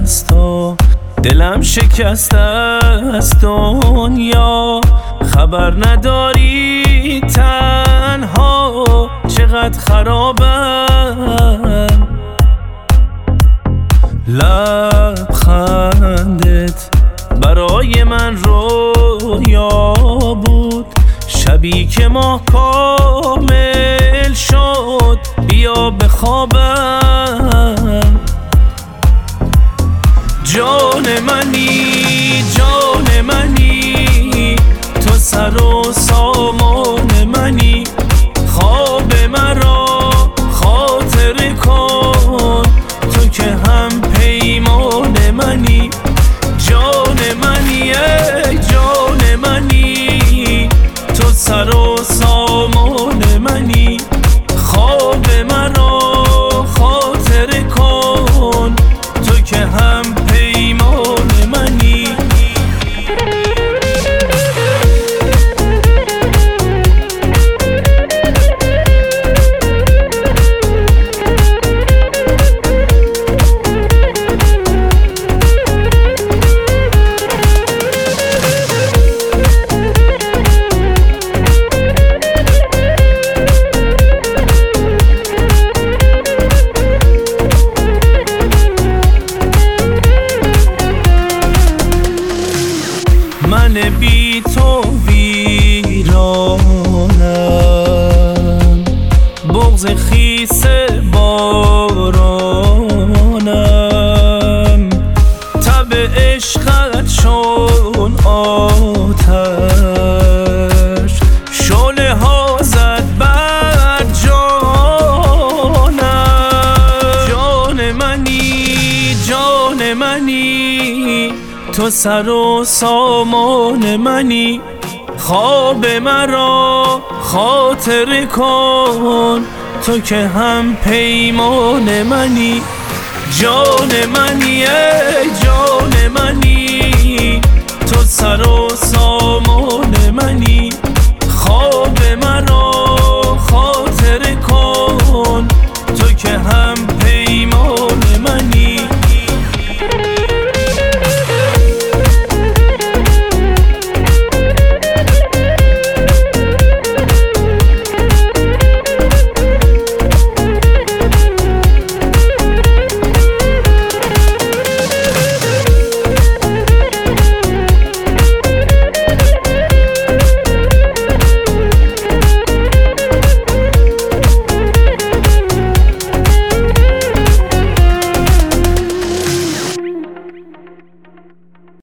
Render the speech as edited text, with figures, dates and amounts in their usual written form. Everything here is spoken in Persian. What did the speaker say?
از تو، دلم شکسته از دنیا. خبر نداری تنها چقدر خرابم. لبخندت برای من رویا بود، شبی که ماه کامل شد بیا بخوابم. جان منی جان منی، تو سر و سامان منی. خواب مرا خاطر کن، تو که هم پیمان منی. جان منی ای جان منی، تو سر و سامان منی. خواب مرا خاطر کن، تو که هم پیمان منی. من بی تو ویرانم، بغض خیس بارانم. تب عشقت چون آتش، شعله ها زد بر جانم. جان منی جان منی، تو سر و سامان منی. خواب مرا خاطر کن، تو که هم پیمان منی. جان منی ای جان منی، تو سر و سامان منی. خواب مرا